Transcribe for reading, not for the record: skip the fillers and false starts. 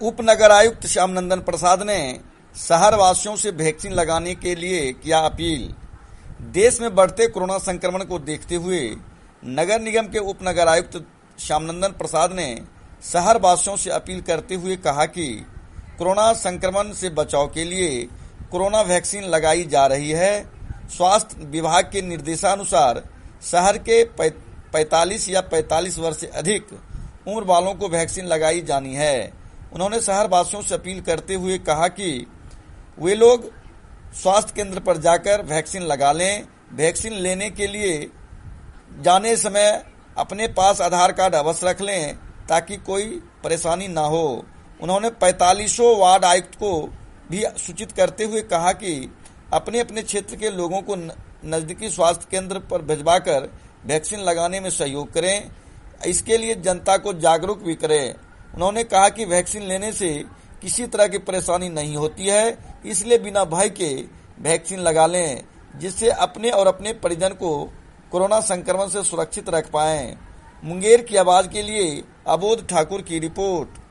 उप नगर आयुक्त श्याम नंदन प्रसाद ने शहर वासियों से वैक्सीन लगाने के लिए किया अपील। देश में बढ़ते कोरोना संक्रमण को देखते हुए नगर निगम के उप नगर आयुक्त श्याम नंदन प्रसाद ने शहर वासियों से अपील करते हुए कहा कि कोरोना संक्रमण से बचाव के लिए कोरोना वैक्सीन लगाई जा रही है। स्वास्थ्य विभाग के निर्देशानुसार शहर के 45 या 45 वर्ष से अधिक उम्र वालों को वैक्सीन लगाई जानी है। उन्होंने शहर वासियों से अपील करते हुए कहा कि वे लोग स्वास्थ्य केंद्र पर जाकर वैक्सीन लगा लें। वैक्सीन लेने के लिए जाने समय अपने पास आधार कार्ड अवश्य रख लें ताकि कोई परेशानी न हो। उन्होंने 45 वार्ड आयुक्त को भी सूचित करते हुए कहा कि अपने अपने क्षेत्र के लोगों को नजदीकी स्वास्थ्य केंद्र पर भिजवाकर वैक्सीन लगाने में सहयोग करें। इसके लिए जनता को जागरूक भी करें। उन्होंने कहा कि वैक्सीन लेने से किसी तरह की परेशानी नहीं होती है, इसलिए बिना भय के वैक्सीन लगा लें, जिससे अपने और अपने परिजन को कोरोना संक्रमण से सुरक्षित रख पाएं। मुंगेर की आवाज के लिए अबोध ठाकुर की रिपोर्ट।